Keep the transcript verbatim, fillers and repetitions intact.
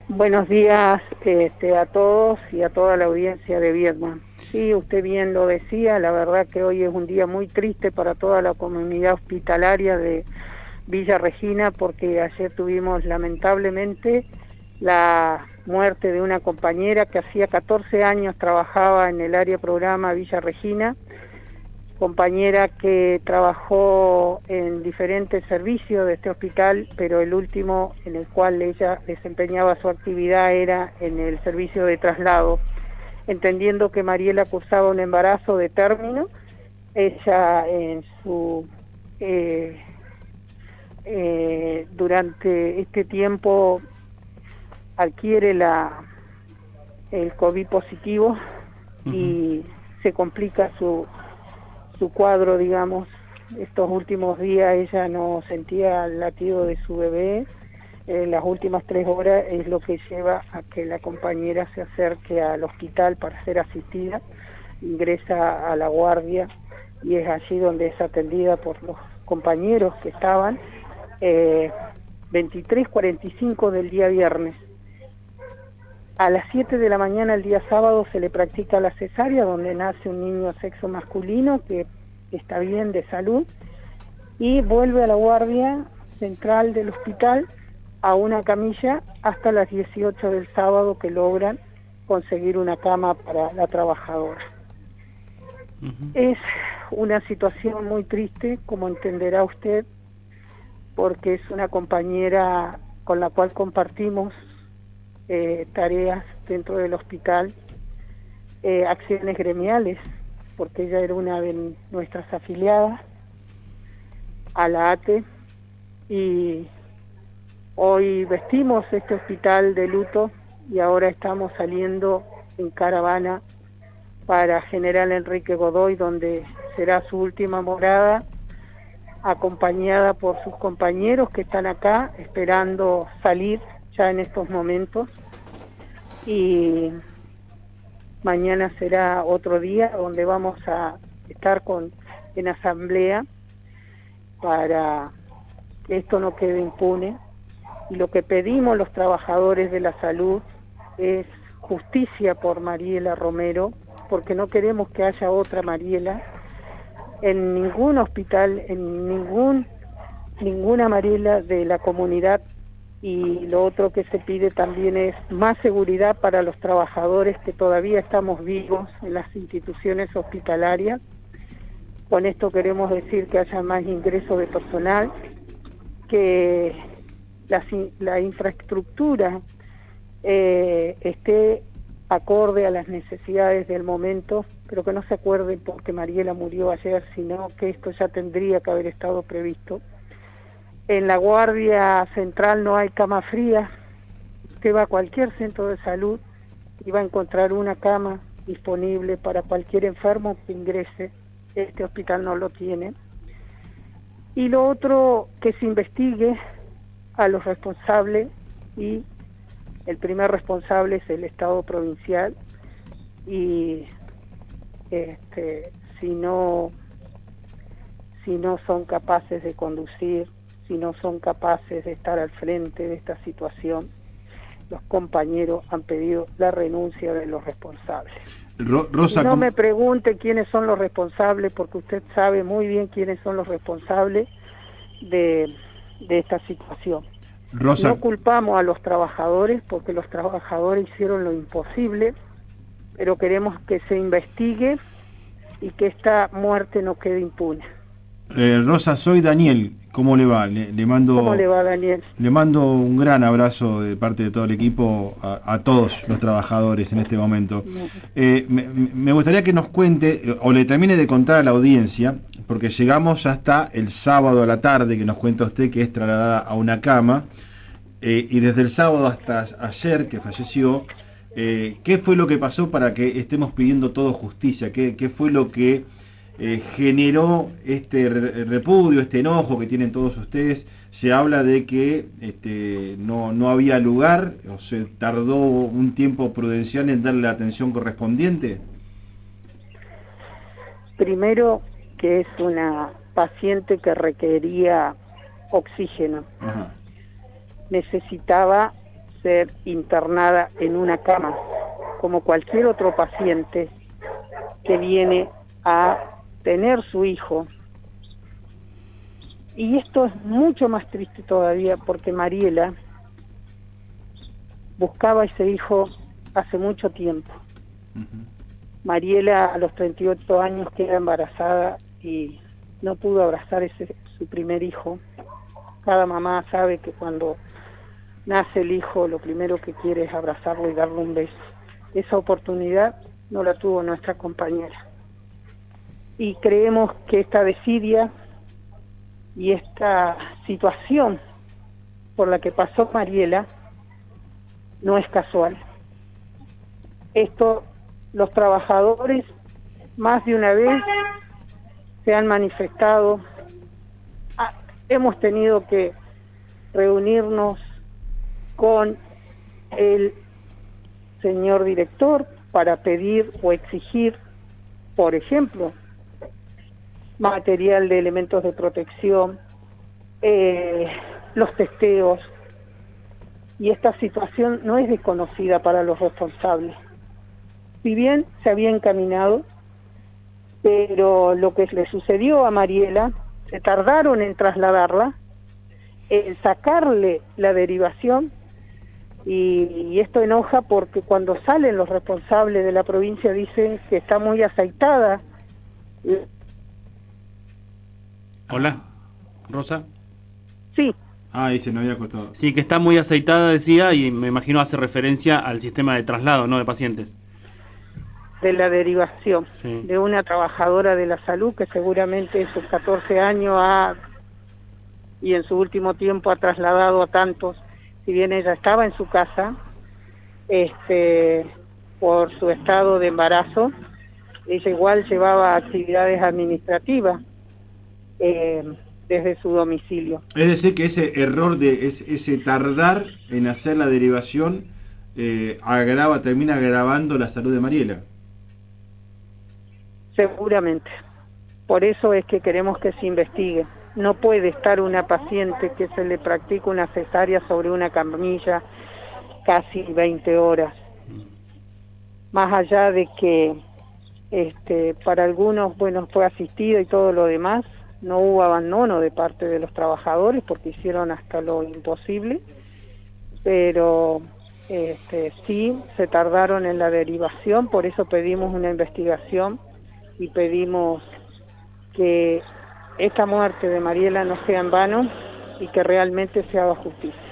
Buenos días este, a todos y a toda la audiencia de Viedma. Sí, usted bien lo decía, la verdad que hoy es un día muy triste para toda la comunidad hospitalaria de Villa Regina, porque ayer tuvimos lamentablemente la muerte de una compañera que hacía catorce años trabajaba en el área programa Villa Regina, compañera que trabajó en diferentes servicios de este hospital, pero el último en el cual ella desempeñaba su actividad era en el servicio de traslado. Entendiendo que Mariela cursaba un embarazo de término, ella en su eh, eh, durante este tiempo adquiere la el COVID positivo y uh-huh. se complica su su cuadro, digamos. Estos últimos días ella no sentía el latido de su bebé. Eh, las últimas tres horas es lo que lleva a que la compañera se acerque al hospital para ser asistida, ingresa a la guardia y es allí donde es atendida por los compañeros que estaban. eh, veintitrés cuarenta y cinco del día viernes. A las siete de la mañana el día sábado se le practica la cesárea, donde nace un niño sexo masculino que está bien de salud, y vuelve a la guardia central del hospital a una camilla hasta las dieciocho del sábado, que logran conseguir una cama para la trabajadora. Uh-huh. Es una situación muy triste, como entenderá usted, porque es una compañera con la cual compartimos Eh, tareas dentro del hospital, eh, acciones gremiales, porque ella era una de nuestras afiliadas a la A T E, y hoy vestimos este hospital de luto y ahora estamos saliendo en caravana para General Enrique Godoy, donde será su última morada, acompañada por sus compañeros que están acá esperando salir ya en estos momentos, y mañana será otro día donde vamos a estar con en asamblea para que esto no quede impune, y lo que pedimos los trabajadores de la salud es justicia por Mariela Romero, porque no queremos que haya otra Mariela en ningún hospital, en ningún ninguna Mariela de la comunidad. Y lo otro que se pide también es más seguridad para los trabajadores que todavía estamos vivos en las instituciones hospitalarias. Con esto queremos decir que haya más ingreso de personal, que la, la infraestructura eh, esté acorde a las necesidades del momento, pero que no se acuerden porque Mariela murió ayer, sino que esto ya tendría que haber estado previsto. En la guardia central no hay cama fría. Usted va a cualquier centro de salud y va a encontrar una cama disponible para cualquier enfermo que ingrese. Este hospital no lo tiene. Y lo otro, que se investigue a los responsables, y el primer responsable es el Estado provincial, y este, si no, si no son capaces de conducir, si no son capaces de estar al frente de esta situación, los compañeros han pedido la renuncia de los responsables. Ro Rosa, no ¿cómo? Me pregunte quiénes son los responsables, porque usted sabe muy bien quiénes son los responsables de, de esta situación. Rosa. No culpamos a los trabajadores, porque los trabajadores hicieron lo imposible, pero queremos que se investigue y que esta muerte no quede impune. Eh, Rosa, soy Daniel. ¿Cómo le va? Le, le mando, ¿Cómo le va, Daniel? Le mando un gran abrazo de parte de todo el equipo a, a todos los trabajadores en este momento. Eh, me, me gustaría que nos cuente, o le termine de contar a la audiencia, porque llegamos hasta el sábado a la tarde, que nos cuenta usted que es trasladada a una cama, eh, y desde el sábado hasta ayer, que falleció, eh, ¿qué fue lo que pasó para que estemos pidiendo todo justicia? ¿Qué, qué fue lo que Eh, generó este repudio, este enojo que tienen todos ustedes? Se habla de que este, no, no había lugar, o se tardó un tiempo prudencial en darle la atención correspondiente. Primero, que es una paciente que requería oxígeno. Ajá. Necesitaba ser internada en una cama, como cualquier otro paciente que viene a tener su hijo. Y esto es mucho más triste todavía porque Mariela buscaba ese hijo hace mucho tiempo. Uh-huh. Mariela a los treinta y ocho años queda embarazada y no pudo abrazar ese su primer hijo. Cada mamá sabe que cuando nace el hijo lo primero que quiere es abrazarlo y darle un beso. Esa oportunidad no la tuvo nuestra compañera. Y creemos que esta desidia y esta situación por la que pasó Mariela no es casual. Esto, los trabajadores más de una vez se han manifestado. Ah, hemos tenido que reunirnos con el señor director para pedir o exigir, por ejemplo, material de elementos de protección, eh, los testeos, y esta situación no es desconocida para los responsables. Si bien se había encaminado, pero lo que le sucedió a Mariela, se tardaron en trasladarla, en sacarle la derivación, y, y esto enoja porque cuando salen los responsables de la provincia dicen que está muy aceitada. Hola, Rosa. Sí. Ah, dice, no había costado. Sí, que está muy aceitada, decía, y me imagino hace referencia al sistema de traslado, ¿no?, de pacientes. De la derivación, sí. De una trabajadora de la salud que seguramente en sus catorce años ha, y en su último tiempo ha trasladado a tantos, si bien ella estaba en su casa, este, por su estado de embarazo, ella igual llevaba actividades administrativas eh, desde su domicilio. Es decir, que ese error, de ese, ese tardar en hacer la derivación, eh, agrava, termina agravando la salud de Mariela. Seguramente. Por eso es que queremos que se investigue. No puede estar una paciente que se le practica una cesárea sobre una camilla casi veinte horas. Más allá de que este, para algunos, bueno, fue asistido y todo lo demás, no hubo abandono de parte de los trabajadores porque hicieron hasta lo imposible, pero este, sí se tardaron en la derivación, por eso pedimos una investigación y pedimos que esta muerte de Mariela no sea en vano y que realmente se haga justicia.